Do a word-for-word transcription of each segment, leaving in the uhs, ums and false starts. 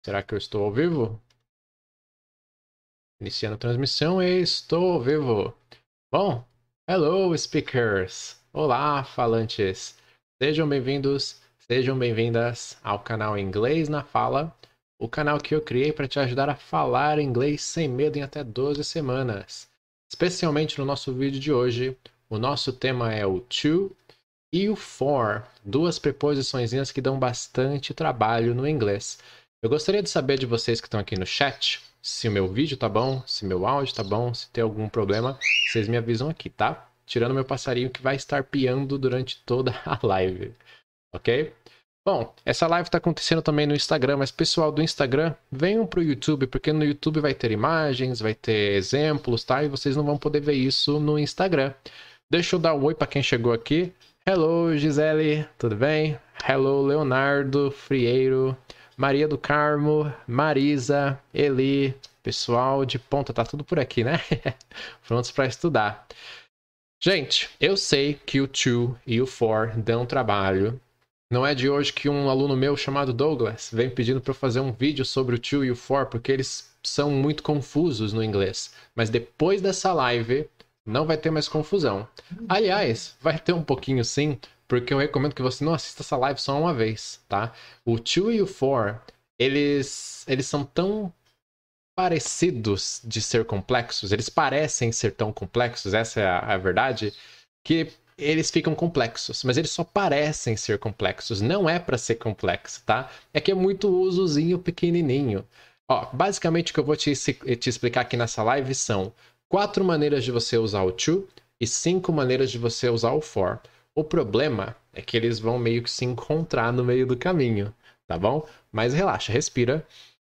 Será que eu estou ao vivo? Iniciando a transmissão e estou ao vivo. Bom, hello speakers! Olá, falantes! Sejam bem-vindos, sejam bem-vindas ao canal Inglês na Fala, o canal que eu criei para te ajudar a falar inglês sem medo em até doze semanas. Especialmente no nosso vídeo de hoje, o nosso tema é o to e o for, duas preposiçõezinhas que dão bastante trabalho no inglês. Eu gostaria de saber de vocês que estão aqui no chat, se o meu vídeo tá bom, se meu áudio tá bom, se tem algum problema, vocês me avisam aqui, tá? Tirando meu passarinho que vai estar piando durante toda a live, ok? Bom, essa live está acontecendo também no Instagram, mas pessoal do Instagram, venham pro YouTube, porque no YouTube vai ter imagens, vai ter exemplos, tá? E vocês não vão poder ver isso no Instagram. Deixa eu dar um oi para quem chegou aqui. Hello, Gisele, tudo bem? Hello, Leonardo, Frieiro, Maria do Carmo, Marisa, Eli, pessoal de ponta, tá tudo por aqui, né? Prontos para estudar. Gente, eu sei que o to e o for dão trabalho. Não é de hoje que um aluno meu chamado Douglas vem pedindo para eu fazer um vídeo sobre o to e o for, porque eles são muito confusos no inglês. Mas depois dessa live, não vai ter mais confusão. Aliás, vai ter um pouquinho sim, porque eu recomendo que você não assista essa live só uma vez, tá? O to e o for, eles, eles são tão parecidos de ser complexos, eles parecem ser tão complexos, essa é a, a verdade, que eles ficam complexos, mas eles só parecem ser complexos, não é para ser complexo, tá? É que é muito usozinho pequenininho. Ó, basicamente o que eu vou te, te explicar aqui nessa live são quatro maneiras de você usar o to e cinco maneiras de você usar o for. O problema é que eles vão meio que se encontrar no meio do caminho, tá bom? Mas relaxa, respira,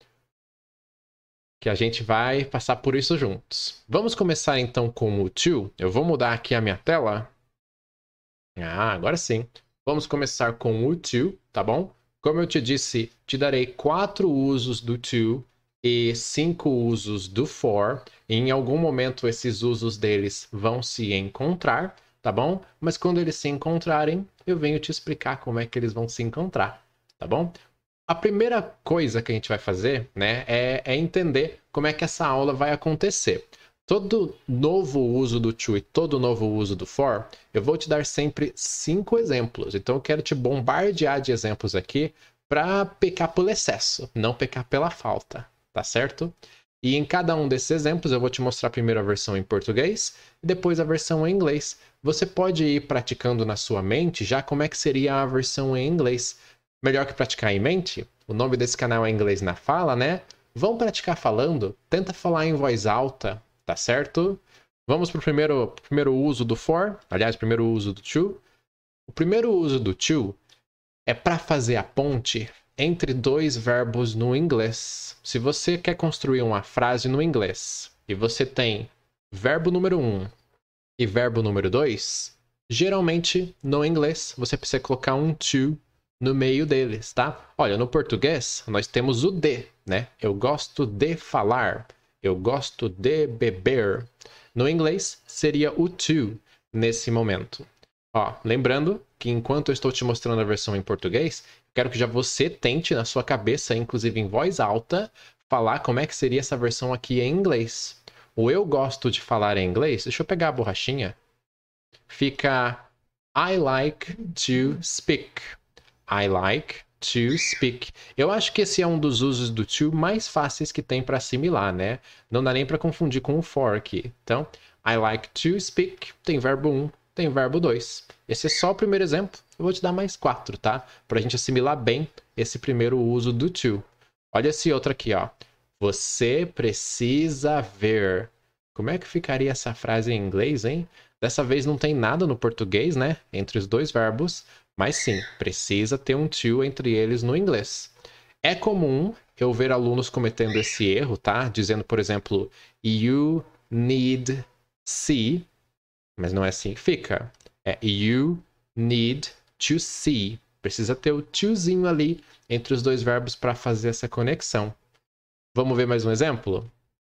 que a gente vai passar por isso juntos. Vamos começar então com o to. Eu vou mudar aqui a minha tela. Ah, agora sim. Vamos começar com o to, tá bom? Como eu te disse, te darei quatro usos do to e cinco usos do for. Em algum momento esses usos deles vão se encontrar, tá bom? Mas quando eles se encontrarem, eu venho te explicar como é que eles vão se encontrar, tá bom? A primeira coisa que a gente vai fazer, né, é, é entender como é que essa aula vai acontecer. Todo novo uso do to e todo novo uso do for, eu vou te dar sempre cinco exemplos. Então eu quero te bombardear de exemplos aqui para pecar pelo excesso, não pecar pela falta, tá certo? E em cada um desses exemplos eu vou te mostrar primeiro a versão em português e depois a versão em inglês. Você pode ir praticando na sua mente já como é que seria a versão em inglês. Melhor que praticar em mente, o nome desse canal é Inglês na Fala, né? Vão praticar falando, tenta falar em voz alta, tá certo? Vamos para o primeiro, primeiro uso do for, aliás, primeiro uso do to. O primeiro uso do to é para fazer a ponte entre dois verbos no inglês. Se você quer construir uma frase no inglês e você tem verbo número um e verbo número dois, geralmente no inglês você precisa colocar um to no meio deles, tá? Olha, no português nós temos o de, né? Eu gosto de falar, eu gosto de beber. No inglês seria o to nesse momento. Ó, lembrando que enquanto eu estou te mostrando a versão em português, quero que já você tente na sua cabeça, inclusive em voz alta, falar como é que seria essa versão aqui em inglês. O eu gosto de falar em inglês, deixa eu pegar a borrachinha, fica I like to speak. I like to speak. Eu acho que esse é um dos usos do to mais fáceis que tem para assimilar, né? Não dá nem para confundir com o for aqui. Então, I like to speak tem verbo um, tem verbo dois. Esse é só o primeiro exemplo. Eu vou te dar mais quatro, tá? Para a gente assimilar bem esse primeiro uso do to. Olha esse outro aqui, ó. Você precisa ver. Como é que ficaria essa frase em inglês, hein? Dessa vez não tem nada no português, né? Entre os dois verbos. Mas sim, precisa ter um to entre eles no inglês. É comum eu ver alunos cometendo esse erro, tá? Dizendo, por exemplo, you need see, mas não é assim que fica. É you need to see. Precisa ter o tozinho ali entre os dois verbos para fazer essa conexão. Vamos ver mais um exemplo?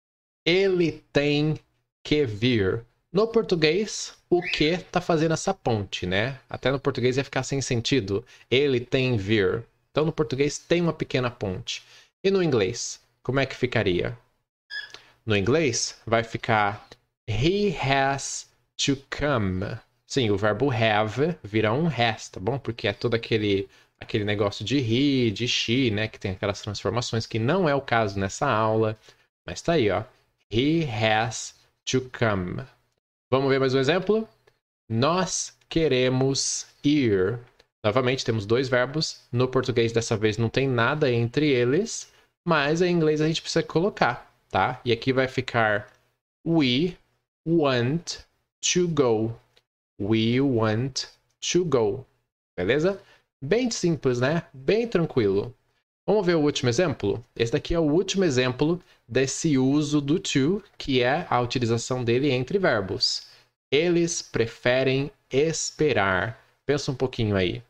Ele tem que vir. No português, o que tá fazendo essa ponte, né? Até no português ia ficar sem sentido. Ele tem vir. Então, no português, tem uma pequena ponte. E no inglês, como é que ficaria? No inglês, vai ficar he has to come. Sim, o verbo have vira um has, tá bom? Porque é todo aquele, aquele negócio de he, de she, né? Que tem aquelas transformações que não é o caso nessa aula. Mas tá aí, ó. He has to come. Vamos ver mais um exemplo? Nós queremos ir. Novamente, temos dois verbos. No português, dessa vez, não tem nada entre eles. Mas em inglês a gente precisa colocar, tá? E aqui vai ficar we want to go. We want to go. Beleza? Bem simples, né? Bem tranquilo. Vamos ver o último exemplo? Esse daqui é o último exemplo desse uso do to, que é a utilização dele entre verbos. Eles preferem esperar. Pensa um pouquinho aí.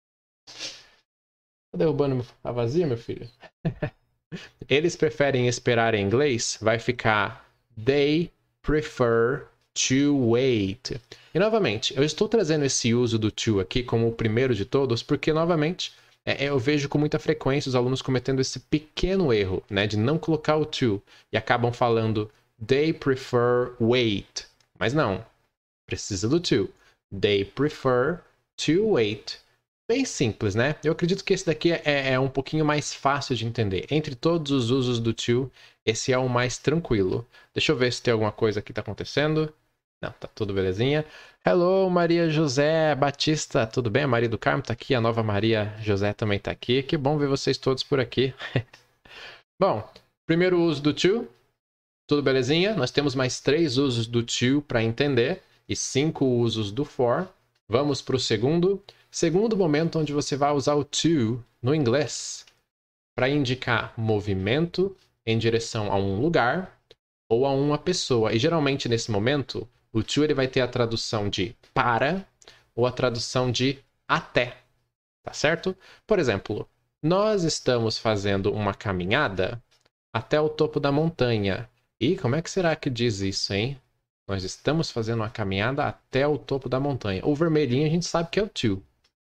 Tá derrubando a vazia, meu filho? Eles preferem esperar em inglês, vai ficar they prefer to wait. E novamente, eu estou trazendo esse uso do to aqui como o primeiro de todos, porque novamente é, eu vejo com muita frequência os alunos cometendo esse pequeno erro, né, de não colocar o to e acabam falando they prefer wait. Mas não, precisa do to. They prefer to wait. Bem simples, né? Eu acredito que esse daqui é, é um pouquinho mais fácil de entender. Entre todos os usos do to, esse é o mais tranquilo. Deixa eu ver se tem alguma coisa aqui que tá acontecendo. Não, tá tudo belezinha. Hello, Maria José Batista, tudo bem? A Maria do Carmo tá aqui, a nova Maria José também tá aqui. Que bom ver vocês todos por aqui. Bom, primeiro uso do to, tudo belezinha? Nós temos mais três usos do to para entender e cinco usos do for. Vamos para o segundo. Segundo momento onde você vai usar o to no inglês para indicar movimento em direção a um lugar ou a uma pessoa. E geralmente nesse momento, o to ele vai ter a tradução de para ou a tradução de até. Tá certo? Por exemplo, nós estamos fazendo uma caminhada até o topo da montanha. E como é que será que diz isso, hein? Nós estamos fazendo uma caminhada até o topo da montanha. O vermelhinho a gente sabe que é o to.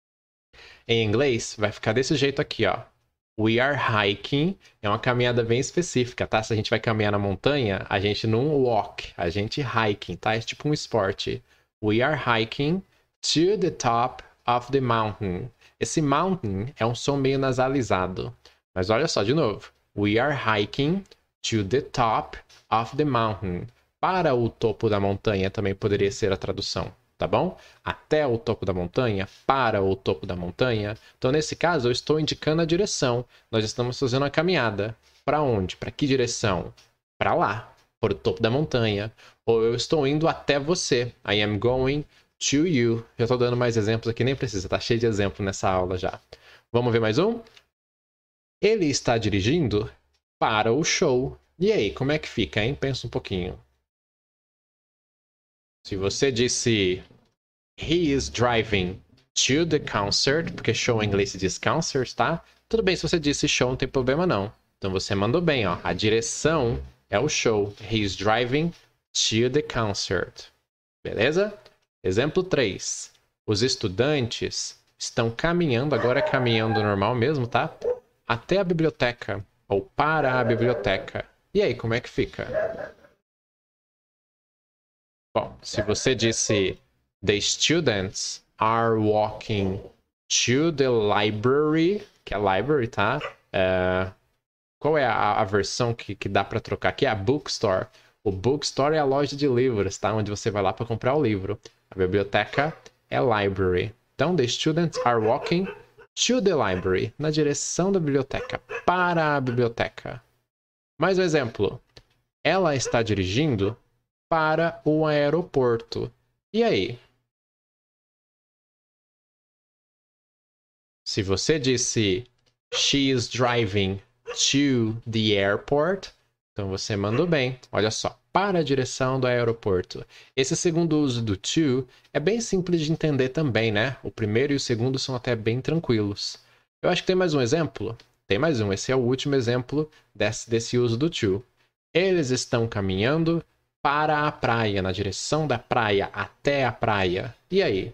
Em inglês, vai ficar desse jeito aqui, ó. We are hiking. É uma caminhada bem específica, tá? Se a gente vai caminhar na montanha, a gente não walk, a gente hiking, tá? É tipo um esporte. We are hiking to the top of the mountain. Esse mountain é um som meio nasalizado. Mas olha só, de novo. We are hiking to the top of the mountain. Para o topo da montanha também poderia ser a tradução. Tá bom? Até o topo da montanha, para o topo da montanha. Então, nesse caso, eu estou indicando a direção. Nós estamos fazendo uma caminhada. Para onde? Para que direção? Para lá, para o topo da montanha. Ou eu estou indo até você. I am going to you. Já estou dando mais exemplos aqui, nem precisa, tá cheio de exemplo nessa aula já. Vamos ver mais um? Ele está dirigindo para o show. E aí, como é que fica, hein? Pensa um pouquinho. Se você disse he is driving to the concert, porque show em inglês se diz concert, tá? Tudo bem se você disse show, não tem problema não. Então você mandou bem, ó. A direção é o show. He is driving to the concert. Beleza? Exemplo três. Os estudantes estão caminhando, agora é caminhando normal mesmo, tá? Até a biblioteca, ou para a biblioteca. E aí, como é que fica? Bom, se você disse the students are walking to the library, que é library, tá? Uh, qual é a, a versão que, que dá para trocar aqui? É a bookstore. O bookstore é a loja de livros, tá? Onde você vai lá para comprar o livro. A biblioteca é library. Então, the students are walking to the library, na direção da biblioteca, para a biblioteca. Mais um exemplo. Ela está dirigindo para o aeroporto. E aí? Se você disse she is driving to the airport, então você mandou bem. Olha só, para a direção do aeroporto. Esse segundo uso do to é bem simples de entender também, né? O primeiro e o segundo são até bem tranquilos. Eu acho que tem mais um exemplo. Tem mais um. Esse é o último exemplo desse, desse uso do to. Eles estão caminhando para a praia, na direção da praia, até a praia. E aí?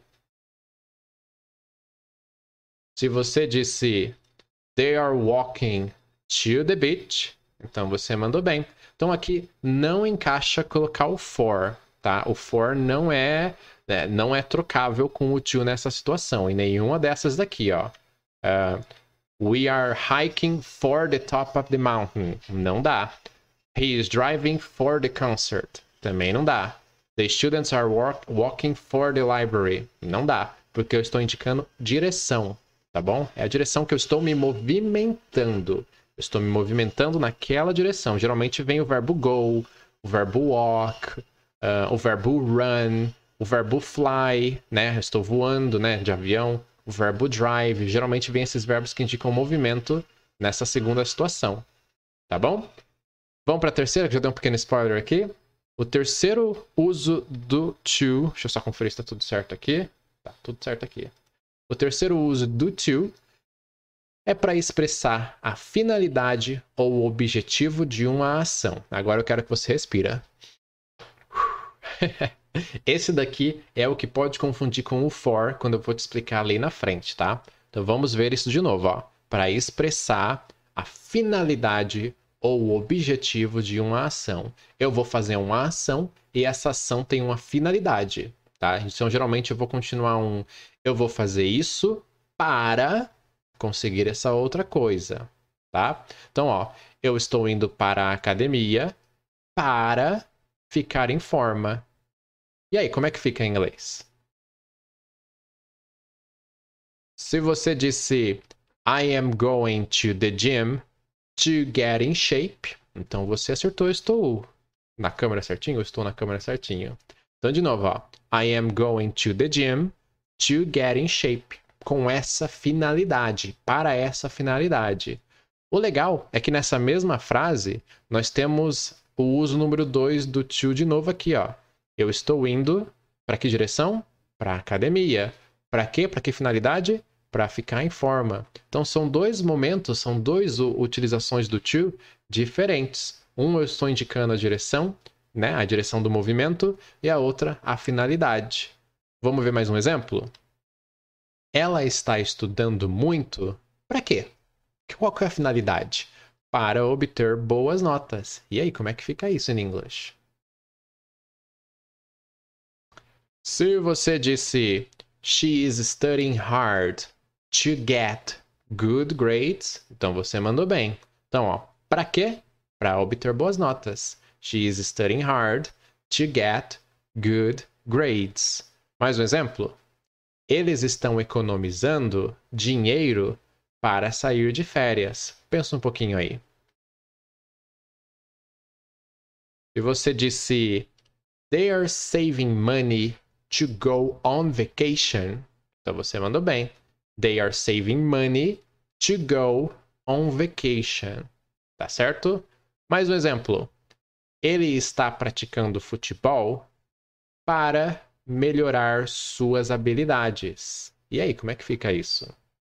Se você disse they are walking to the beach. Então você mandou bem. Então aqui não encaixa colocar o for, tá? O for não é, né, não é trocável com o to nessa situação, em nenhuma dessas daqui, ó. Uh, we are hiking for the top of the mountain. Não dá. He is driving for the concert. Também não dá. The students are walk, walking for the library. Não dá, porque eu estou indicando direção, tá bom? É a direção que eu estou me movimentando. Eu estou me movimentando naquela direção. Geralmente vem o verbo go, o verbo walk, uh, o verbo run, o verbo fly, né? Eu estou voando, né? De avião. O verbo drive. Geralmente vem esses verbos que indicam movimento nessa segunda situação, tá bom? Vamos para a terceira, que já deu um pequeno spoiler aqui. O terceiro uso do to... Deixa eu só conferir se está tudo certo aqui. Tá tudo certo aqui. O terceiro uso do to é para expressar a finalidade ou o objetivo de uma ação. Agora eu quero que você respira. Esse daqui é o que pode confundir com o for quando eu vou te explicar ali na frente, tá? Então vamos ver isso de novo, ó. Para expressar a finalidade ou o objetivo de uma ação. Eu vou fazer uma ação e essa ação tem uma finalidade, tá? Então geralmente eu vou continuar um... Eu vou fazer isso para conseguir essa outra coisa, tá? Então, ó, eu estou indo para a academia para ficar em forma. E aí, como é que fica em inglês? Se você disse I am going to the gym to get in shape, então você acertou, eu estou na câmera certinho, eu estou na câmera certinho. Então, de novo, ó, I am going to the gym to get in shape. Com essa finalidade, para essa finalidade. O legal é que nessa mesma frase, nós temos o uso número dois do to de novo aqui, ó. Eu estou indo para que direção? Para a academia. Para quê? Para que finalidade? Para ficar em forma. Então são dois momentos, são duas utilizações do to diferentes. Um eu estou indicando a direção, né? A direção do movimento, e a outra a finalidade. Vamos ver mais um exemplo? Ela está estudando muito? Para quê? Qual que é a finalidade? Para obter boas notas. E aí, como é que fica isso em inglês? Se você disse She is studying hard to get good grades, então você mandou bem. Então, ó, para quê? Para obter boas notas. She is studying hard to get good grades. Mais um exemplo? Eles estão economizando dinheiro para sair de férias. Pensa um pouquinho aí. Se você disse They are saving money to go on vacation, então você mandou bem. They are saving money to go on vacation. Tá certo? Mais um exemplo. Ele está praticando futebol para melhorar suas habilidades. E aí, como é que fica isso?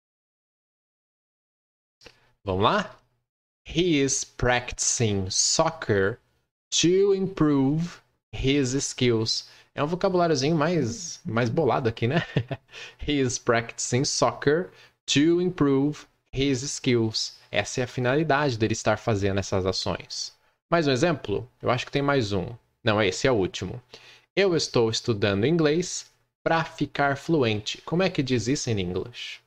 Vamos lá? He is practicing soccer to improve his skills. É um vocabuláriozinho mais, mais bolado aqui, né? He is practicing soccer to improve his skills. Essa é a finalidade dele estar fazendo essas ações. Mais um exemplo? Eu acho que tem mais um. Não, esse é o último. Eu estou estudando inglês para ficar fluente. Como é que diz isso em inglês?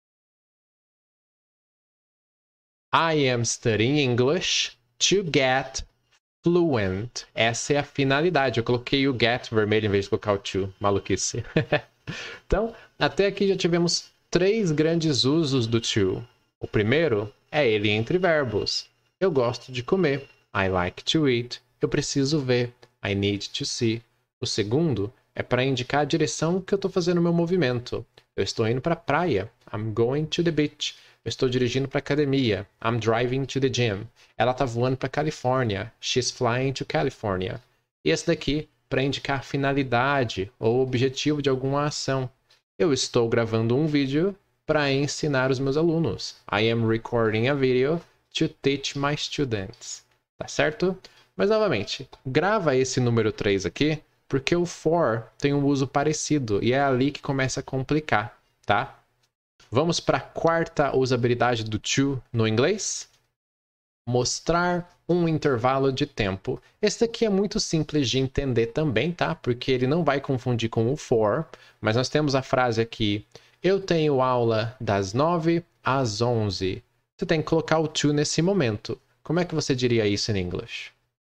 I am studying English to get fluent. Essa é a finalidade. Eu coloquei o get vermelho em vez de colocar o to. Maluquice. Então, até aqui já tivemos três grandes usos do to. O primeiro é ele entre verbos. Eu gosto de comer. I like to eat. Eu preciso ver. I need to see. O segundo é para indicar a direção que eu estou fazendo o meu movimento. Eu estou indo para a praia. I'm going to the beach. Eu estou dirigindo para a academia. I'm driving to the gym. Ela está voando para a Califórnia. She's flying to California. E esse daqui para indicar a finalidade ou objetivo de alguma ação. Eu estou gravando um vídeo para ensinar os meus alunos. I am recording a video to teach my students. Tá certo? Mas novamente, grava esse número três aqui, porque o for tem um uso parecido e é ali que começa a complicar, tá? Vamos para a quarta usabilidade do to no inglês? mostrar um intervalo de tempo. Esse daqui é muito simples de entender também, tá? Porque ele não vai confundir com o for, mas nós temos a frase aqui: eu tenho aula das nove às onze. Você tem que colocar o to nesse momento. Como é que você diria isso em inglês?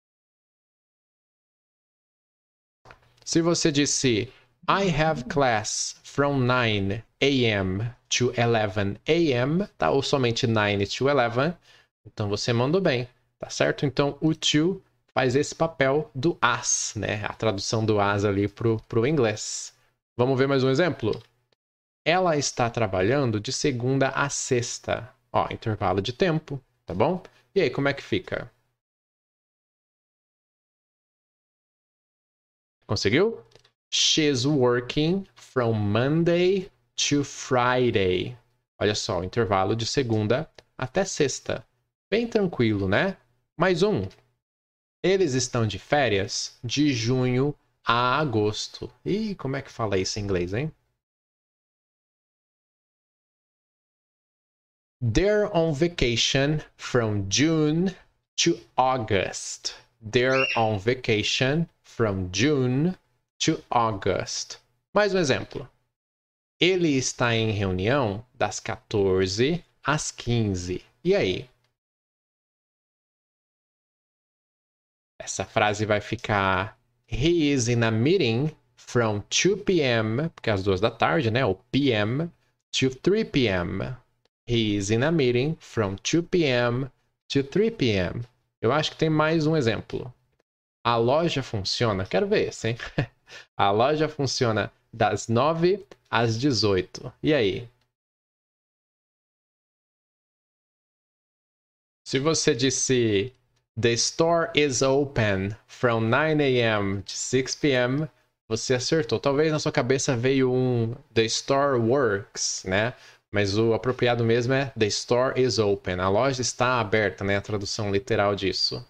Se você disse I have class from nine a m to eleven a m, tá? Ou somente nine to eleven, então você mandou bem, tá certo? Então o to faz esse papel do as, né? A tradução do as ali pro, pro inglês. Vamos ver mais um exemplo? Ela está trabalhando de segunda a sexta. Ó, intervalo de tempo, tá bom? E aí, como é que fica? Conseguiu? She's working from Monday to Friday. Olha só, o intervalo de segunda até sexta. Bem tranquilo, né? Mais um. Eles estão de férias de junho a agosto. Ih, como é que fala isso em inglês, hein? They're on vacation from June to August. They're on vacation from June to August. Mais um exemplo. Ele está em reunião das quatorze às quinze. E aí? Essa frase vai ficar He is in a meeting from two p m, porque é às duas da tarde, né? O P M, to three p m. He is in a meeting from two p m to three p m. Eu acho que tem mais um exemplo. A loja funciona... Quero ver esse, hein? A loja funciona das nove às dezoito. E aí? Se você disse The store is open from nine a m to six p m, você acertou. Talvez na sua cabeça veio um The store works, né? Mas o apropriado mesmo é The store is open. A loja está aberta, né? A tradução literal disso.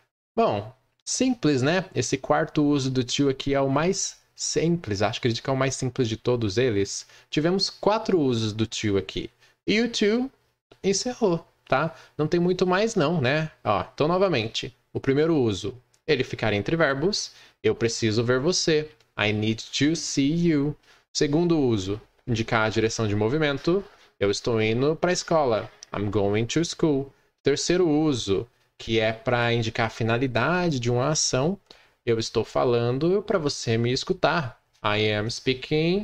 Bom, simples, né? Esse quarto uso do to aqui é o mais simples. Acho que é o mais simples de todos eles. Tivemos quatro usos do to aqui. E o to encerrou, tá? Não tem muito mais não, né? Ó, então, novamente, o primeiro uso, ele ficar entre verbos. Eu preciso ver você. I need to see you. Segundo uso, indicar a direção de movimento. Eu estou indo para a escola. I'm going to school. Terceiro uso, que é para indicar a finalidade de uma ação. Eu estou falando para você me escutar. I am speaking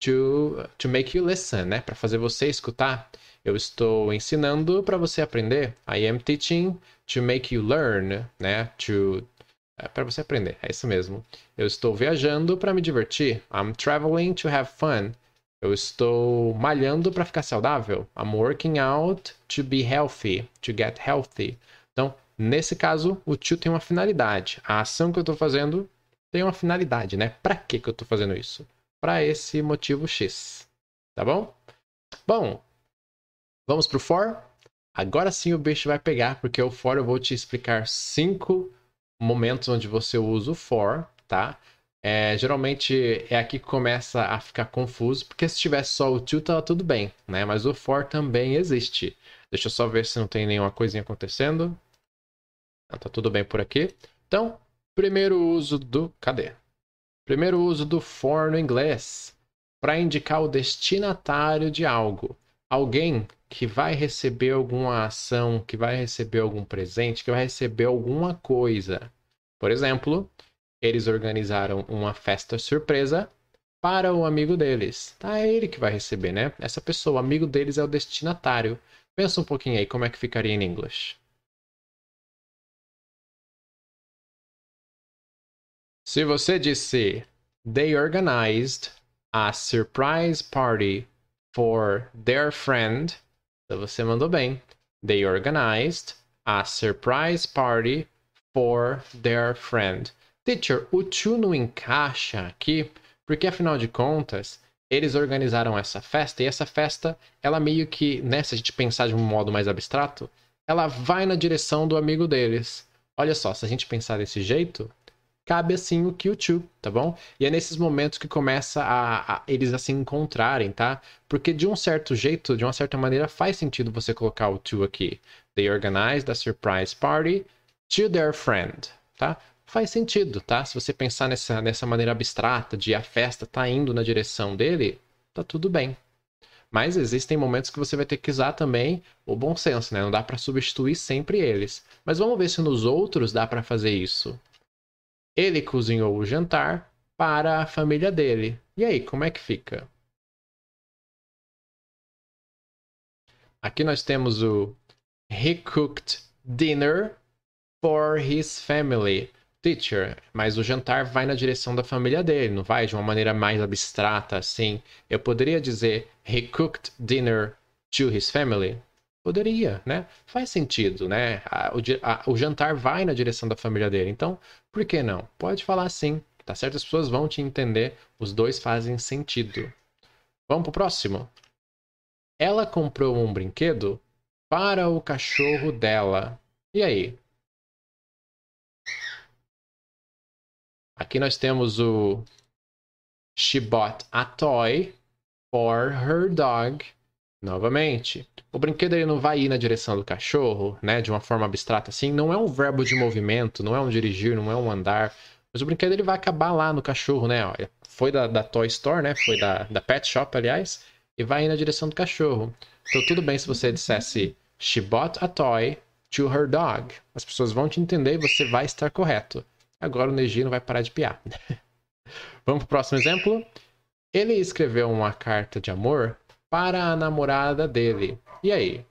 to, to make you listen, né? Para fazer você escutar. Eu estou ensinando para você aprender. I am teaching to make you learn, né? To, é, para você aprender, é isso mesmo. Eu estou viajando para me divertir. I'm traveling to have fun. Eu estou malhando para ficar saudável. I'm working out to be healthy, to get healthy. Então, nesse caso, o to tem uma finalidade. A ação que eu estou fazendo tem uma finalidade, né? Para que que eu estou fazendo isso? Para esse motivo X. Tá bom? Bom, vamos pro for? Agora sim o bicho vai pegar, porque o for eu vou te explicar cinco momentos onde você usa o for, tá? É, geralmente é aqui que começa a ficar confuso, porque se tivesse só o to, tava tudo bem, né? Mas o for também existe. Deixa eu só ver se não tem nenhuma coisinha acontecendo. Não, tá tudo bem por aqui. Então, primeiro uso do... Cadê? Primeiro uso do for no inglês. Para indicar o destinatário de algo. Alguém que vai receber alguma ação, que vai receber algum presente, que vai receber alguma coisa. Por exemplo, eles organizaram uma festa surpresa para o amigo deles. Tá, é ele que vai receber, né? Essa pessoa, o amigo deles é o destinatário. Pensa um pouquinho aí, como é que ficaria em inglês? Se você disse They organized a surprise party for their friend, então você mandou bem. They organized a surprise party for their friend. Teacher, o to não encaixa aqui, porque afinal de contas, eles organizaram essa festa, e essa festa, ela meio que, né, se a gente pensar de um modo mais abstrato, ela vai na direção do amigo deles. Olha só, se a gente pensar desse jeito, cabe assim o que o to, tá bom? E é nesses momentos que começa a, a eles a se encontrarem, tá? Porque de um certo jeito, de uma certa maneira, faz sentido você colocar o to aqui. They organized a surprise party to their friend, tá? Faz sentido, tá? Se você pensar nessa, nessa maneira abstrata de a festa tá indo na direção dele, tá tudo bem. Mas existem momentos que você vai ter que usar também o bom senso, né? Não dá para substituir sempre eles. Mas vamos ver se nos outros dá para fazer isso. Ele cozinhou o jantar para a família dele. E aí, como é que fica? Aqui nós temos o He cooked dinner for his family. Teacher, mas o jantar vai na direção da família dele, não vai de uma maneira mais abstrata assim. Eu poderia dizer He cooked dinner to his family? Poderia, né? Faz sentido, né? A, o, a, o jantar vai na direção da família dele, então por que não? Pode falar assim, tá certo? As pessoas vão te entender, os dois fazem sentido. Vamos pro próximo? Ela comprou um brinquedo para o cachorro dela. E aí? Aqui nós temos o She bought a toy for her dog. Novamente, o brinquedo ele não vai ir na direção do cachorro, né? De uma forma abstrata assim. Não é um verbo de movimento, não é um dirigir, não é um andar. Mas o brinquedo ele vai acabar lá no cachorro, né? Foi da, da Toy Store, né? Foi da, da Pet Shop, aliás. E vai ir na direção do cachorro. Então tudo bem se você dissesse She bought a toy to her dog. As pessoas vão te entender e você vai estar correto. Agora o Neji não vai parar de piar. Vamos pro próximo exemplo? Ele escreveu uma carta de amor para a namorada dele. E aí?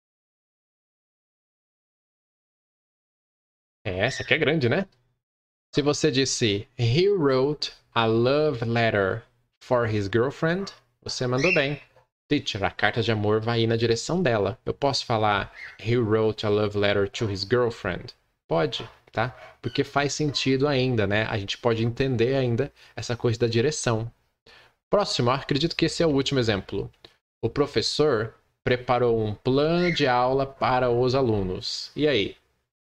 É, essa aqui é grande, né? Se você disse He wrote a love letter for his girlfriend, você mandou bem. Teacher, a carta de amor vai ir na direção dela. Eu posso falar He wrote a love letter to his girlfriend? Pode, tá? Porque faz sentido ainda, né? A gente pode entender ainda essa coisa da direção. Próximo, acredito que esse é o último exemplo. O professor preparou um plano de aula para os alunos. E aí?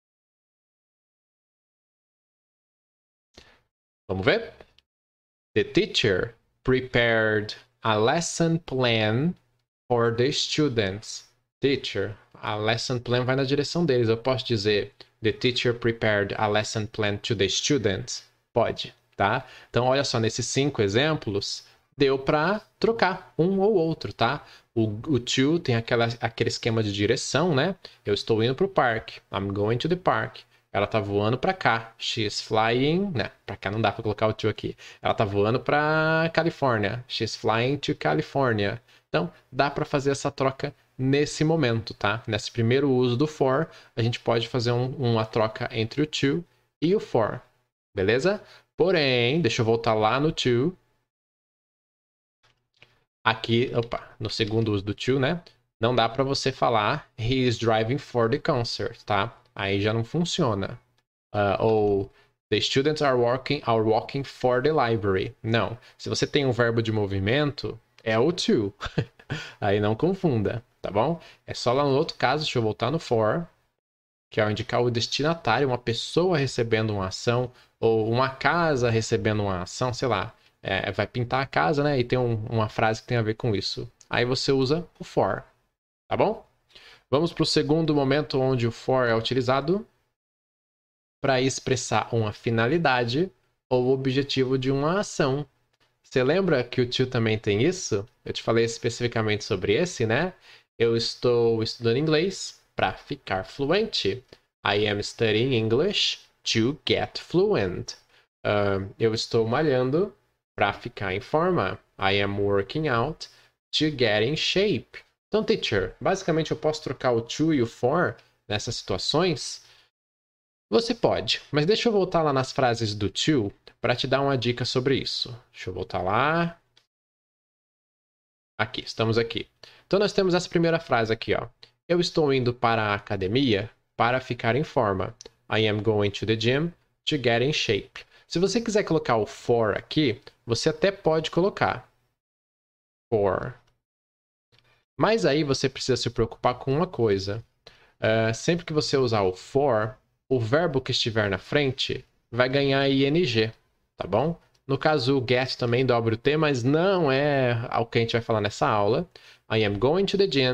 Vamos ver? The teacher prepared a lesson plan for the students. Teacher, a lesson plan vai na direção deles. Eu posso dizer The teacher prepared a lesson plan to the students? Pode, tá? Então, olha só, nesses cinco exemplos, deu para trocar um ou outro, tá? O, o to tem aquela, aquele esquema de direção, né? Eu estou indo para o parque. I'm going to the park. Ela tá voando para cá. She's flying... Né, para cá não dá para colocar o to aqui. Ela tá voando para Califórnia. She's flying to California. Então, dá para fazer essa troca nesse momento, tá? Nesse primeiro uso do for, a gente pode fazer um, uma troca entre o to e o for. Beleza? Porém, deixa eu voltar lá no to. Aqui, opa, no segundo uso do to, né? Não dá para você falar He is driving for the concert, tá? Aí já não funciona. Uh, ou The students are walking, are walking for the library. Não. Se você tem um verbo de movimento, é o to. Aí não confunda, tá bom? É só lá no outro caso, deixa eu voltar no for, que é ao indicar o destinatário, uma pessoa recebendo uma ação, ou uma casa recebendo uma ação, sei lá. É, vai pintar a casa, né? E tem um, uma frase que tem a ver com isso. Aí você usa o for, tá bom? Vamos para o segundo momento onde o for é utilizado para expressar uma finalidade ou objetivo de uma ação. Você lembra que o to também tem isso? Eu te falei especificamente sobre esse, né? Eu estou estudando inglês para ficar fluente. I am studying English to get fluent. Uh, eu estou malhando para ficar em forma. I am working out to get in shape. Então, teacher, basicamente eu posso trocar o to e o for nessas situações? Você pode, mas deixa eu voltar lá nas frases do to para te dar uma dica sobre isso. Deixa eu voltar lá. Aqui, estamos aqui. Então, nós temos essa primeira frase aqui, ó. Eu estou indo para a academia para ficar em forma. I am going to the gym to get in shape. Se você quiser colocar o for aqui, você até pode colocar for. Mas aí você precisa se preocupar com uma coisa. Uh, sempre que você usar o for, o verbo que estiver na frente vai ganhar ing, tá bom? No caso, o get também dobra o T, mas não é o que a gente vai falar nessa aula. I am going to the gym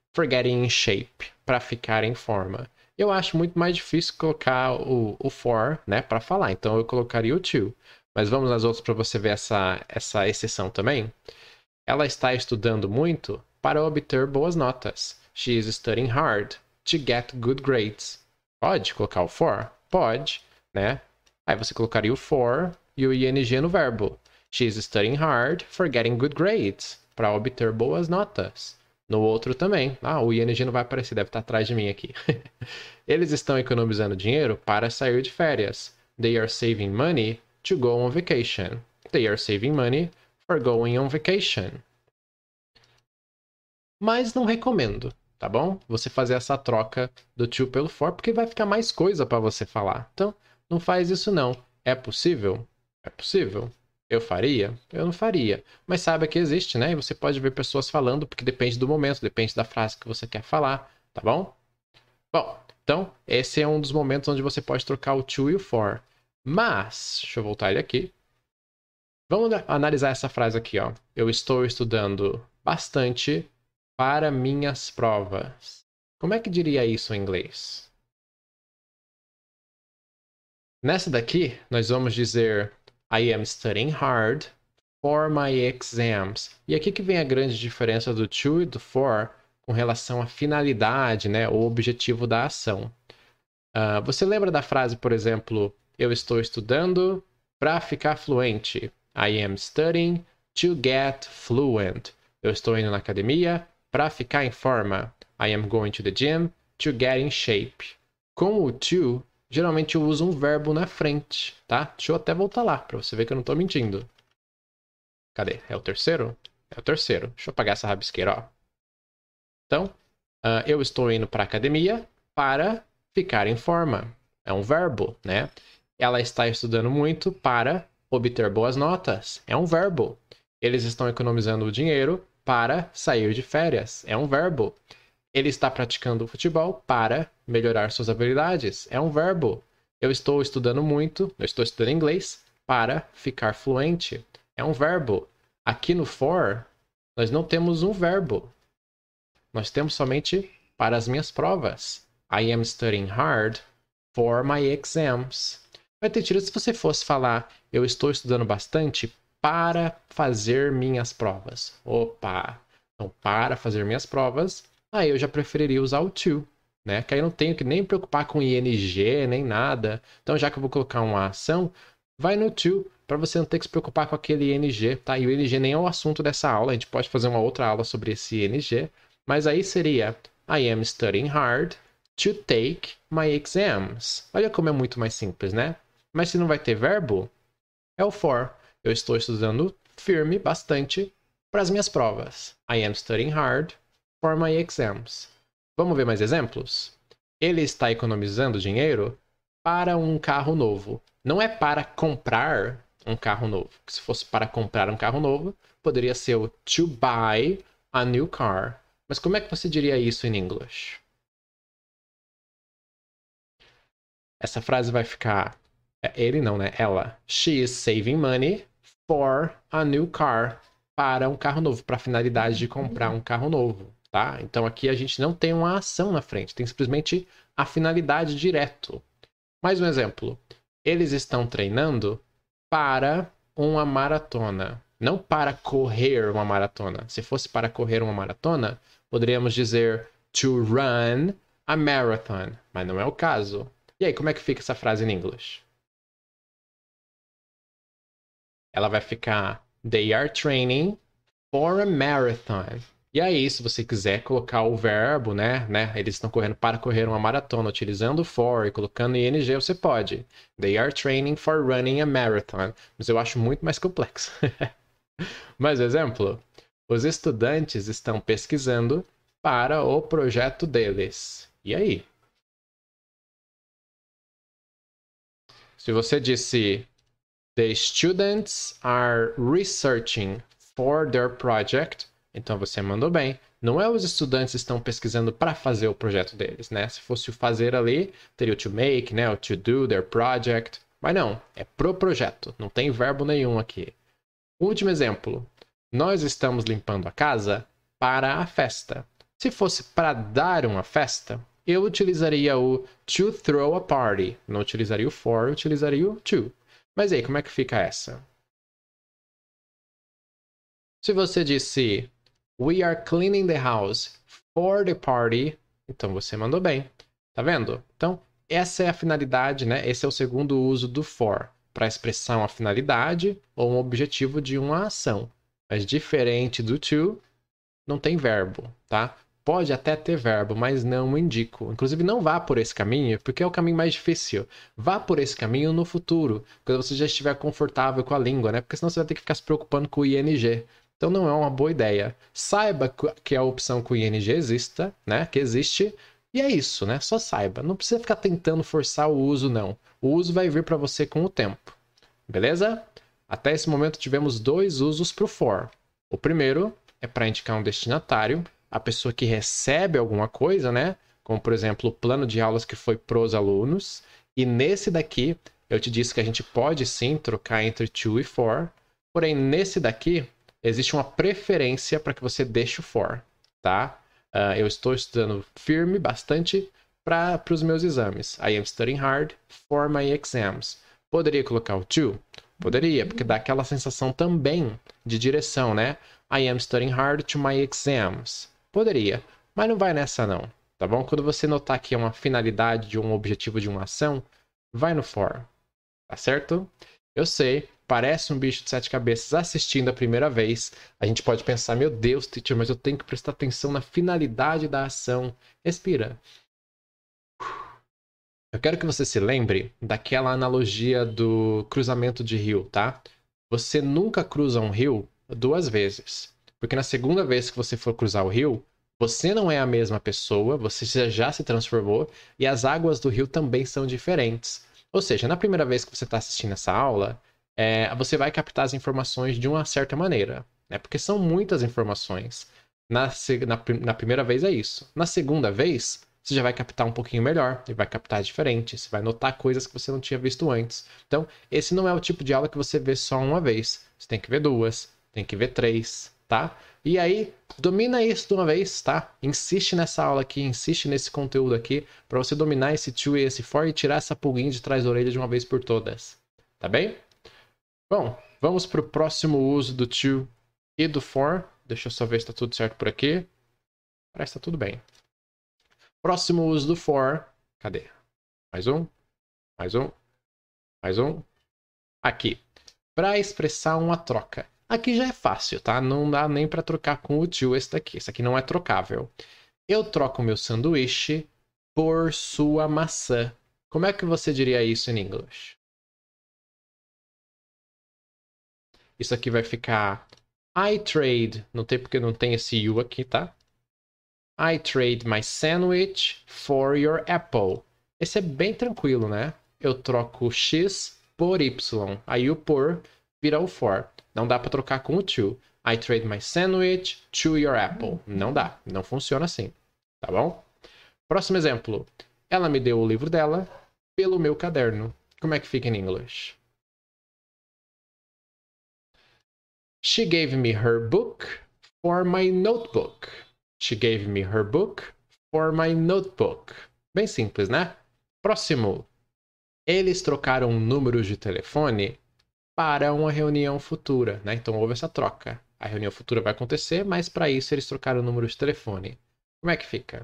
for getting in shape, para ficar em forma. Eu acho muito mais difícil colocar o, o for, né, para falar. Então eu colocaria o to. Mas vamos nas outras para você ver essa, essa exceção também. Ela está estudando muito para obter boas notas. She is studying hard to get good grades. Pode colocar o for? Pode, né? Aí você colocaria o for e o ing no verbo. She is studying hard for getting good grades. Para obter boas notas. No outro também. Ah, o ing não vai aparecer, deve estar atrás de mim aqui. Eles estão economizando dinheiro para sair de férias. They are saving money to go on vacation. They are saving money for going on vacation. Mas não recomendo, tá bom? Você fazer essa troca do to pelo for, porque vai ficar mais coisa para você falar. Então, não faz isso não. É possível? É possível. Eu faria? Eu não faria. Mas saiba que existe, né? E você pode ver pessoas falando, porque depende do momento, depende da frase que você quer falar, tá bom? Bom, então, esse é um dos momentos onde você pode trocar o to e o for. Mas, deixa eu voltar ele aqui. Vamos analisar essa frase aqui, ó. Eu estou estudando bastante para minhas provas. Como é que diria isso em inglês? Nessa daqui, nós vamos dizer I am studying hard for my exams. E aqui que vem a grande diferença do to e do for com relação à finalidade, né, o objetivo da ação. Uh, você lembra da frase, por exemplo, eu estou estudando para ficar fluente. I am studying to get fluent. Eu estou indo na academia para ficar em forma. I am going to the gym to get in shape. Com o to, geralmente eu uso um verbo na frente, tá? Deixa eu até voltar lá, para você ver que eu não estou mentindo. Cadê? É o terceiro? É o terceiro. Deixa eu apagar essa rabisqueira, ó. Então, uh, eu estou indo para a academia para ficar em forma. É um verbo, né? Ela está estudando muito para obter boas notas. É um verbo. Eles estão economizando dinheiro para sair de férias. É um verbo. Ele está praticando futebol para melhorar suas habilidades. É um verbo. Eu estou estudando muito, eu estou estudando inglês para ficar fluente. É um verbo. Aqui no for, nós não temos um verbo. Nós temos somente para as minhas provas. I am studying hard for my exams. Vai ter sentido se você fosse falar eu estou estudando bastante para fazer minhas provas. Opa! Então, para fazer minhas provas, aí eu já preferiria usar o to, né? Que aí eu não tenho que nem me preocupar com ing, nem nada. Então, já que eu vou colocar uma ação, vai no to, para você não ter que se preocupar com aquele ing, tá? E o ing nem é o assunto dessa aula, a gente pode fazer uma outra aula sobre esse ing, mas aí seria I am studying hard to take my exams. Olha como é muito mais simples, né? Mas se não vai ter verbo, é o for. Eu estou estudando firme, bastante, para as minhas provas. I am studying hard for my exams. Vamos ver mais exemplos? Ele está economizando dinheiro para um carro novo. Não é para comprar um carro novo. Se fosse para comprar um carro novo, poderia ser o to buy a new car. Mas como é que você diria isso em inglês? Essa frase vai ficar... Ele não, né? Ela. She is saving money for a new car. Para um carro novo. Para a finalidade de comprar um carro novo. Tá? Então aqui a gente não tem uma ação na frente. Tem simplesmente a finalidade direto. Mais um exemplo. Eles estão treinando para uma maratona. Não para correr uma maratona. Se fosse para correr uma maratona, poderíamos dizer to run a marathon. Mas não é o caso. E aí, como é que fica essa frase em inglês? Ela vai ficar They are training for a marathon. E aí, se você quiser colocar o verbo, né, né? Eles estão correndo para correr uma maratona, utilizando for e colocando ing, você pode. They are training for running a marathon. Mas eu acho muito mais complexo. Mais exemplo. Os estudantes estão pesquisando para o projeto deles. E aí? Se você disse The students are researching for their project, então você mandou bem. Não é os estudantes estão pesquisando para fazer o projeto deles, né? Se fosse o fazer ali, teria o to make, né? O to do their project. Mas não, é pro projeto. Não tem verbo nenhum aqui. Último exemplo. Nós estamos limpando a casa para a festa. Se fosse para dar uma festa, eu utilizaria o to throw a party. Não utilizaria o for, eu utilizaria o to. Mas aí, como é que fica essa? Se você disse we are cleaning the house for the party, então você mandou bem. Tá vendo? Então, essa é a finalidade, né? Esse é o segundo uso do for, para expressar uma finalidade ou um objetivo de uma ação. Mas diferente do to, não tem verbo, tá? Pode até ter verbo, mas não indico. Inclusive, não vá por esse caminho, porque é o caminho mais difícil. Vá por esse caminho no futuro, quando você já estiver confortável com a língua, né? Porque senão você vai ter que ficar se preocupando com o ing. Então não é uma boa ideia. Saiba que a opção com ing exista, né? Que existe. E é isso, né? Só saiba. Não precisa ficar tentando forçar o uso, não. O uso vai vir para você com o tempo. Beleza? Até esse momento tivemos dois usos para o for. O primeiro é para indicar um destinatário, a pessoa que recebe alguma coisa, né? Como, por exemplo, o plano de aulas que foi para os alunos. E nesse daqui, eu te disse que a gente pode sim trocar entre to e for. Porém, nesse daqui, existe uma preferência para que você deixe o for, tá? Uh, eu estou estudando firme bastante para os meus exames. I am studying hard for my exams. Poderia colocar o to? Poderia, porque dá aquela sensação também de direção, né? I am studying hard to my exams. Poderia, mas não vai nessa não, tá bom? Quando você notar que é uma finalidade de um objetivo de uma ação, vai no for, tá certo? Eu sei, parece um bicho de sete cabeças assistindo a primeira vez. A gente pode pensar, meu Deus, teacher, mas eu tenho que prestar atenção na finalidade da ação. Respira. Eu quero que você se lembre daquela analogia do cruzamento de rio, tá? Você nunca cruza um rio duas vezes. Porque na segunda vez que você for cruzar o rio, você não é a mesma pessoa, você já se transformou e as águas do rio também são diferentes. Ou seja, na primeira vez que você está assistindo essa aula, é, você vai captar as informações de uma certa maneira, né? Porque são muitas informações. Na, na, na primeira vez é isso. Na segunda vez, você já vai captar um pouquinho melhor e vai captar diferente. Você vai notar coisas que você não tinha visto antes. Então, esse não é o tipo de aula que você vê só uma vez. Você tem que ver duas, tem que ver três, tá? E aí, domina isso de uma vez, tá? Insiste nessa aula aqui, insiste nesse conteúdo aqui, para você dominar esse to e esse for e tirar essa pulguinha de trás da orelha de uma vez por todas. Tá bem? Bom, vamos para o próximo uso do to e do for. Deixa eu só ver se está tudo certo por aqui. Parece que está tudo bem. Próximo uso do for. Cadê? Mais um. Mais um. Mais um. Aqui. Para expressar uma troca. Aqui já é fácil, tá? Não dá nem para trocar com o to esse daqui. Esse aqui não é trocável. Eu troco meu sanduíche por sua maçã. Como é que você diria isso em inglês? Isso aqui vai ficar I trade. Não tem porque não tem esse you aqui, tá? I trade my sandwich for your apple. Esse é bem tranquilo, né? Eu troco X por Y. Aí o por vira o for. Não dá para trocar com o to. I trade my sandwich to your apple. Não dá. Não funciona assim. Tá bom? Próximo exemplo. Ela me deu o livro dela pelo meu caderno. Como é que fica em inglês? She gave me her book for my notebook. She gave me her book for my notebook. Bem simples, né? Próximo. Eles trocaram números de telefone para uma reunião futura, né? Então houve essa troca. A reunião futura vai acontecer, mas para isso eles trocaram números de telefone. Como é que fica?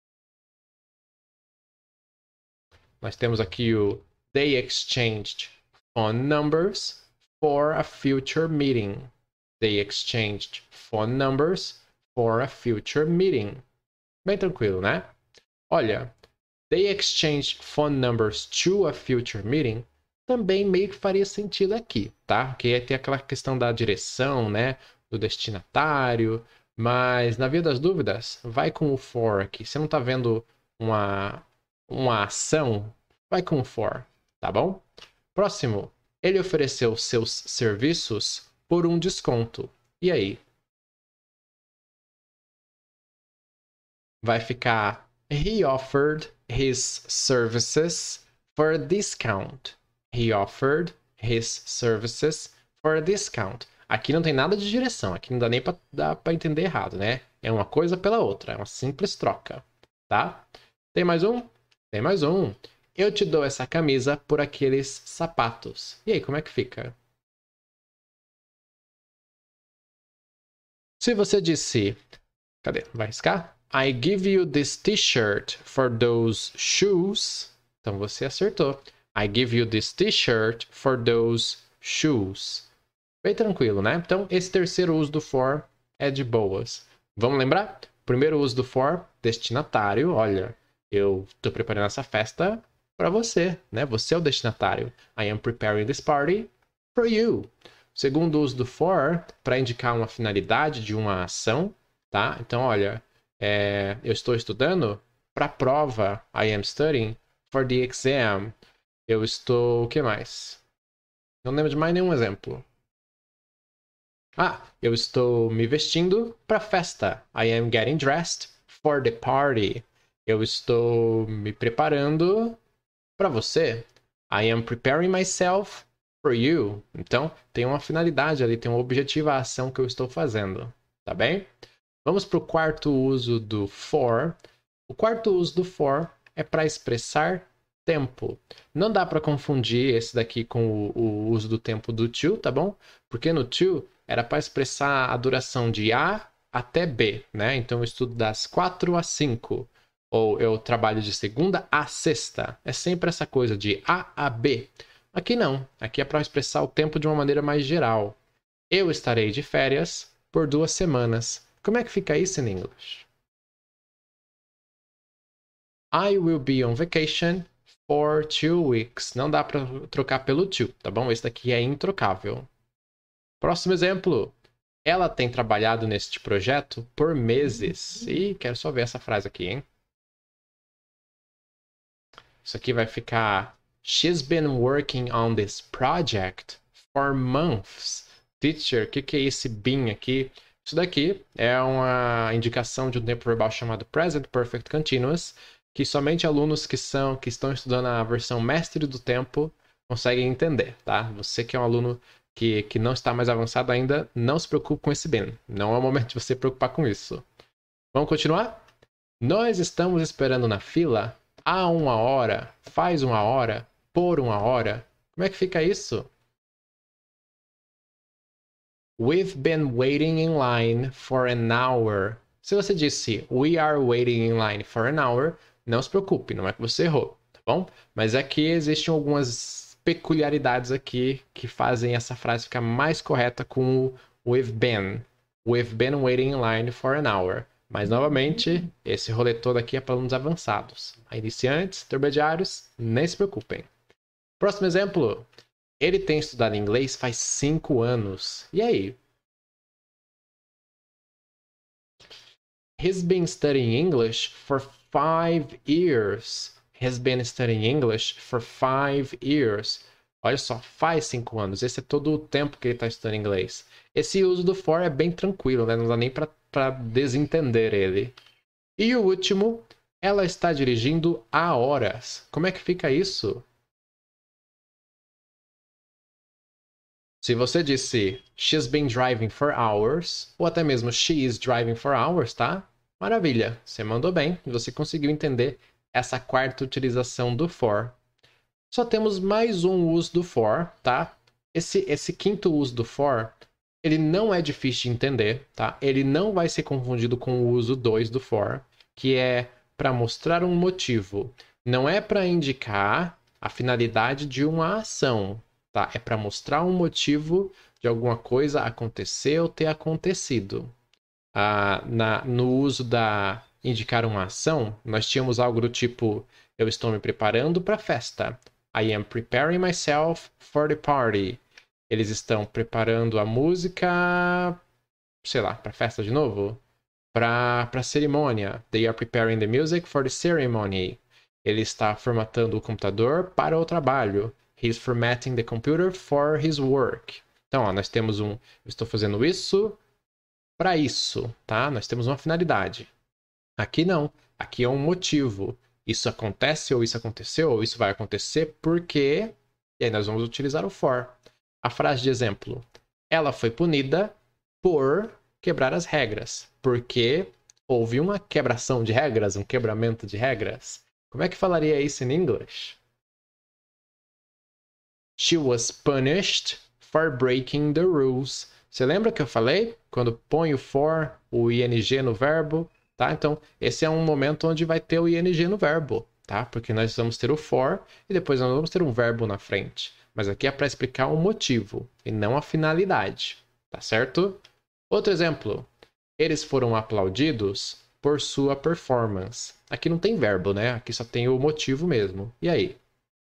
Nós temos aqui o They exchanged phone numbers for a future meeting. They exchanged phone numbers for a future meeting. Bem tranquilo, né? Olha, they exchanged phone numbers to a future meeting também meio que faria sentido aqui, tá? Porque aí tem aquela questão da direção, né? Do destinatário. Mas, na via das dúvidas, vai com o for aqui. Você não tá vendo uma, uma ação? Vai com o for, tá bom? Próximo. Ele ofereceu seus serviços por um desconto. E aí? Vai ficar He offered his services for a discount. He offered his services for a discount. Aqui não tem nada de direção, aqui não dá nem pra, dá pra entender errado, né? É uma coisa pela outra, é uma simples troca, tá? Tem mais um? Tem mais um. Eu te dou essa camisa por aqueles sapatos. E aí, como é que fica? Se você disse... Cadê? Vai riscar? I give you this t-shirt for those shoes. Então você acertou. I give you this t-shirt for those shoes. Bem tranquilo, né? Então, esse terceiro uso do for é de boas. Vamos lembrar? Primeiro uso do for, destinatário. Olha, eu estou preparando essa festa para você, né? Você é o destinatário. I am preparing this party for you. Segundo uso do for, para indicar uma finalidade de uma ação, tá? Então, olha, é, eu estou estudando para a prova. I am studying for the exam. Eu estou... O que mais? Não lembro de mais nenhum exemplo. Ah, eu estou me vestindo para a festa. I am getting dressed for the party. Eu estou me preparando para você. I am preparing myself for you. Então, tem uma finalidade ali, tem um objetivo a ação que eu estou fazendo. Tá bem? Vamos para o quarto uso do for. O quarto uso do for é para expressar tempo. Não dá para confundir esse daqui com o, o uso do tempo do to, tá bom? Porque no to era para expressar a duração de A até B, né? Então eu estudo das quatro às cinco. Ou eu trabalho de segunda a sexta. É sempre essa coisa de A a B. Aqui não. Aqui é para expressar o tempo de uma maneira mais geral. Eu estarei de férias por duas semanas. Como é que fica isso em inglês? I will be on vacation for two weeks. Não dá para trocar pelo to, tá bom? Esse daqui é introcável. Próximo exemplo. Ela tem trabalhado neste projeto por meses. E quero só ver essa frase aqui, hein? Isso aqui vai ficar... She's been working on this project for months. Teacher, o que, que é esse been aqui? Isso daqui é uma indicação de um tempo verbal chamado Present Perfect Continuous, que somente alunos que, são, que estão estudando a versão mestre do tempo conseguem entender, tá? Você que é um aluno que, que não está mais avançado ainda, não se preocupe com esse been. Não é o momento de você se preocupar com isso. Vamos continuar? Nós estamos esperando na fila há uma hora, faz uma hora, por uma hora. Como é que fica isso? We've been waiting in line for an hour. Se você disse we are waiting in line for an hour, não se preocupe, não é que você errou, tá bom? Mas aqui existem algumas peculiaridades aqui que fazem essa frase ficar mais correta com o we've been. We've been waiting in line for an hour. Mas, novamente, esse rolê todo aqui é para alunos avançados. A iniciantes, intermediários, nem se preocupem. Próximo exemplo. Ele tem estudado inglês faz cinco anos. E aí? He's been studying English for five years. He's been studying English for five years. Olha só, faz cinco anos. Esse é todo o tempo que ele está estudando inglês. Esse uso do for é bem tranquilo, né? Não dá nem para para desentender ele. E o último, ela está dirigindo há horas. Como é que fica isso? Se você disse she's been driving for hours, ou até mesmo she is driving for hours, tá? Maravilha, você mandou bem e você conseguiu entender essa quarta utilização do for. Só temos mais um uso do for, tá? Esse, esse quinto uso do for, ele não é difícil de entender, tá? Ele não vai ser confundido com o uso dois do for, que é para mostrar um motivo. Não é para indicar a finalidade de uma ação, tá? É para mostrar um motivo de alguma coisa acontecer ou ter acontecido. Ah, na, no uso da indicar uma ação, nós tínhamos algo do tipo: eu estou me preparando para a festa. I am preparing myself for the party. Eles estão preparando a música, sei lá, para festa de novo? Para a cerimônia. They are preparing the music for the ceremony. Ele está formatando o computador para o trabalho. He's formatting the computer for his work. Então, ó, nós temos um... Eu estou fazendo isso para isso, tá? Nós temos uma finalidade. Aqui não. Aqui é um motivo. Isso acontece, ou isso aconteceu, ou isso vai acontecer porque... E aí nós vamos utilizar o for. A frase de exemplo. ela foi punida por quebrar as regras. Porque houve uma quebração de regras, um quebramento de regras. Como é que falaria isso em inglês? She was punished for breaking the rules. Você lembra que eu falei? Quando põe o for, o ing no verbo, tá? Então, esse é um momento onde vai ter o ing no verbo, tá? Porque nós vamos ter o for e depois nós vamos ter um verbo na frente. Mas aqui é para explicar o motivo e não a finalidade, tá certo? Outro exemplo. Eles foram aplaudidos por sua performance. Aqui não tem verbo, né? Aqui só tem o motivo mesmo. E aí?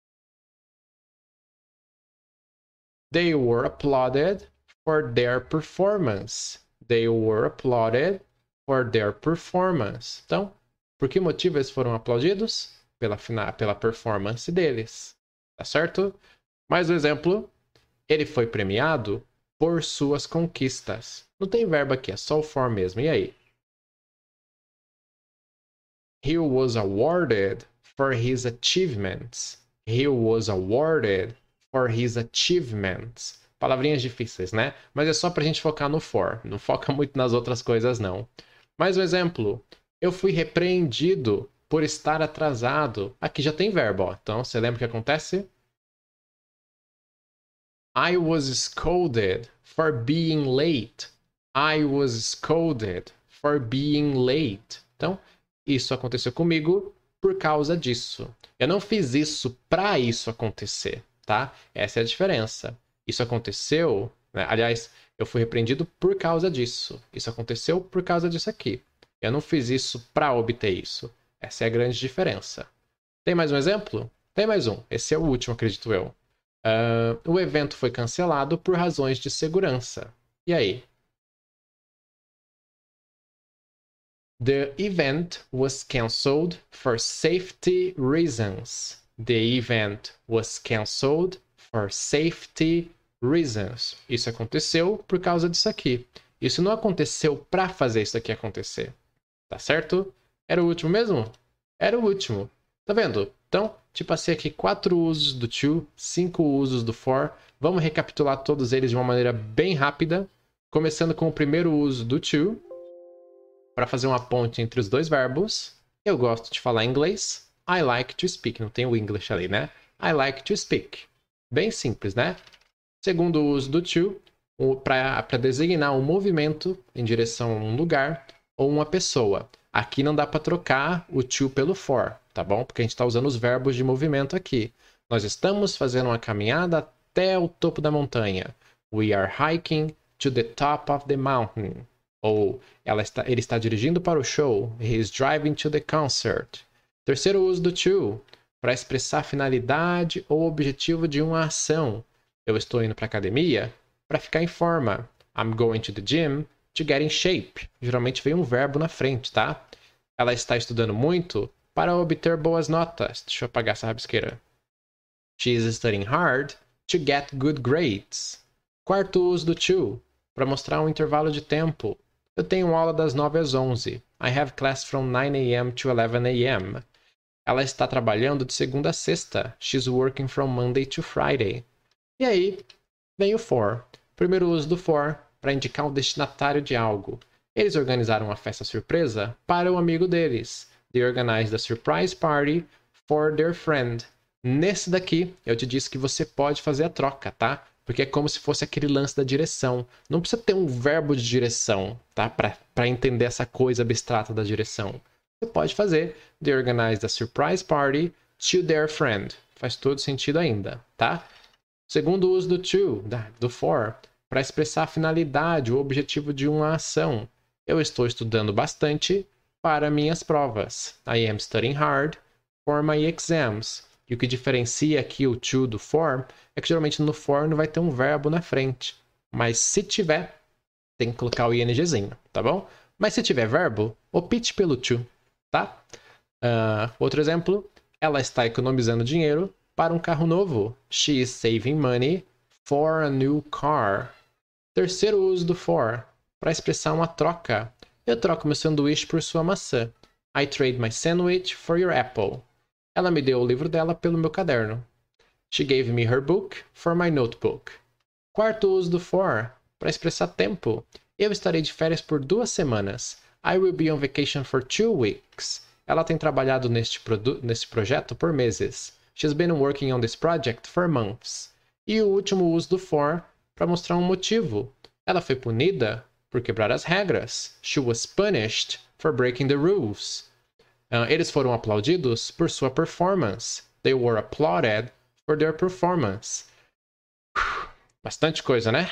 They were applauded for their performance. They were applauded for their performance. Então, por que motivo eles foram aplaudidos? Pela, pela performance deles. Tá certo? Mais um exemplo. Ele foi premiado por suas conquistas. Não tem verbo aqui, é só o for mesmo. E aí? He was awarded for his achievements. He was awarded for his achievements. Palavrinhas difíceis, né? Mas é só pra gente focar no for. Não foca muito nas outras coisas, não. Mais um exemplo. Eu fui repreendido por estar atrasado. Aqui já tem verbo, ó. Então, você lembra o que acontece? I was scolded for being late. I was scolded for being late. Então, isso aconteceu comigo por causa disso. Eu não fiz isso para isso acontecer, tá? Essa é a diferença. Isso aconteceu, né? Aliás, eu fui repreendido por causa disso. Isso aconteceu por causa disso aqui. Eu não fiz isso para obter isso. Essa é a grande diferença. Tem mais um exemplo? Tem mais um. Esse é o último, acredito eu. Uh, o evento foi cancelado por razões de segurança. E aí? The event was cancelled for safety reasons. The event was cancelled for safety reasons. Isso aconteceu por causa disso aqui. Isso não aconteceu para fazer isso aqui acontecer. Tá certo? Era o último mesmo? Era o último. Tá vendo? Então, te passei aqui quatro usos do to, cinco usos do for. Vamos recapitular todos eles de uma maneira bem rápida. Começando com o primeiro uso do to, para fazer uma ponte entre os dois verbos. Eu gosto de falar inglês. I like to speak. Não tem o English ali, né? I like to speak. Bem simples, né? Segundo uso do to, para designar um movimento em direção a um lugar ou uma pessoa. Aqui não dá para trocar o to pelo for, tá bom? Porque a gente está usando os verbos de movimento aqui. Nós estamos fazendo uma caminhada até o topo da montanha. We are hiking to the top of the mountain. Ou ela está, ele está dirigindo para o show. He is driving to the concert. Terceiro uso do to, para expressar a finalidade ou objetivo de uma ação. Eu estou indo para a academia para ficar em forma. I'm going to the gym to get in shape. Geralmente vem um verbo na frente, tá? Ela está estudando muito para obter boas notas. Deixa eu apagar essa rabisqueira. She is studying hard to get good grades. Quarto uso do to, para mostrar um intervalo de tempo. Eu tenho aula das nove às onze. I have class from nine a m to eleven a m Ela está trabalhando de segunda a sexta. She's working from Monday to Friday. E aí, vem o for. Primeiro uso do for, para indicar um destinatário de algo. Eles organizaram uma festa surpresa para o amigo deles. They organized a surprise party for their friend. Nesse daqui, eu te disse que você pode fazer a troca, tá? Porque é como se fosse aquele lance da direção. Não precisa ter um verbo de direção, tá? Para entender essa coisa abstrata da direção. Você pode fazer They organized a surprise party to their friend. Faz todo sentido ainda, tá? Segundo uso do to, do for, para expressar a finalidade, o objetivo de uma ação. Eu estou estudando bastante para minhas provas. I am studying hard for my exams. E o que diferencia aqui o to do for é que geralmente no for não vai ter um verbo na frente. Mas se tiver, tem que colocar o ingzinho, tá bom? Mas se tiver verbo, opte pelo to, tá? Uh, outro exemplo, ela está economizando dinheiro para um carro novo. She is saving money for a new car. Terceiro uso do for, para expressar uma troca. Eu troco meu sanduíche por sua maçã. I trade my sandwich for your apple. Ela me deu o livro dela pelo meu caderno. She gave me her book for my notebook. Quarto uso do for, para expressar tempo. Eu estarei de férias por duas semanas. I will be on vacation for two weeks. Ela tem trabalhado neste, neste projeto por meses. She's been working on this project for months. E o último uso do for para mostrar um motivo. Ela foi punida por quebrar as regras. She was punished for breaking the rules. Uh, eles foram aplaudidos por sua performance. They were applauded for their performance. Bastante coisa, né?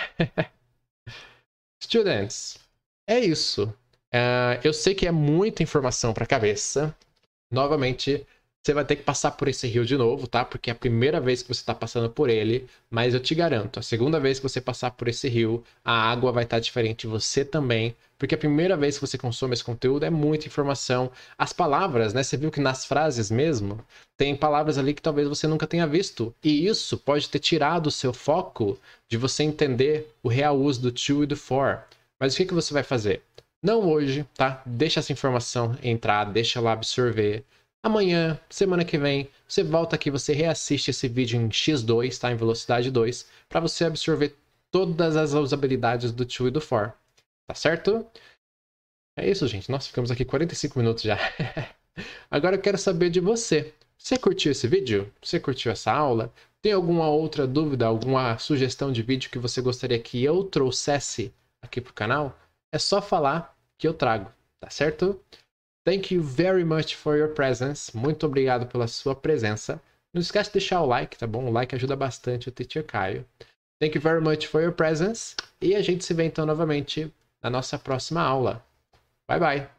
Students, é isso. Uh, eu sei que é muita informação para a cabeça. Novamente, você vai ter que passar por esse rio de novo, tá? Porque é a primeira vez que você está passando por ele. Mas eu te garanto, a segunda vez que você passar por esse rio, a água vai estar diferente, você também. Porque a primeira vez que você consome esse conteúdo é muita informação. As palavras, né? Você viu que nas frases mesmo, tem palavras ali que talvez você nunca tenha visto. E isso pode ter tirado o seu foco de você entender o real uso do to e do for. Mas o que, que você vai fazer? Não hoje, tá? Deixa essa informação entrar, deixa ela absorver. Amanhã, semana que vem, você volta aqui, você reassiste esse vídeo em xis dois, tá? Em velocidade dois, para você absorver todas as usabilidades do to e do for. Tá certo? É isso, gente. Nós ficamos aqui quarenta e cinco minutos já. Agora eu quero saber de você. Você curtiu esse vídeo? Você curtiu essa aula? Tem alguma outra dúvida, alguma sugestão de vídeo que você gostaria que eu trouxesse aqui pro canal? É só falar que eu trago, tá certo? Thank you very much for your presence. Muito obrigado pela sua presença. Não esquece de deixar o like, tá bom? O like ajuda bastante o Teacher Caio. Thank you very much for your presence. E a gente se vê então novamente na nossa próxima aula. Bye, bye!